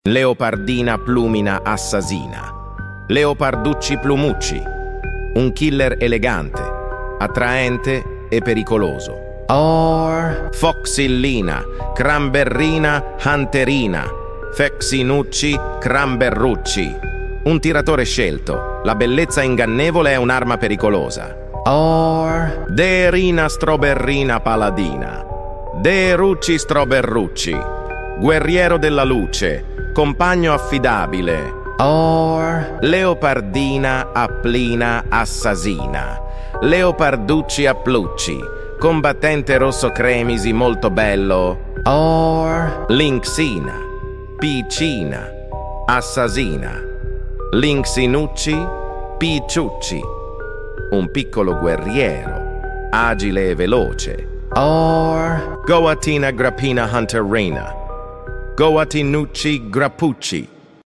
Leopardina plumina assassina. Leoparducci plumucci. Un killer elegante, attraente e pericoloso. Or Foxillina, cranberrina, hunterina. Fexinucci, cranberrucci. Un tiratore scelto. La bellezza ingannevole è un'arma pericolosa. or Deerina stroberrina paladina. Deerucci stroberrucci. Guerriero della luce. Compagno affidabile. or Leopardina applina assassina. Leoparducci applucci. Combattente rosso cremisi molto bello. or Lynxina. Piccina. Assassina. Lynxinucci. Picciucci. Un piccolo guerriero. Agile e veloce. or Goatina grappina hunterina. Goatinucci grappucci.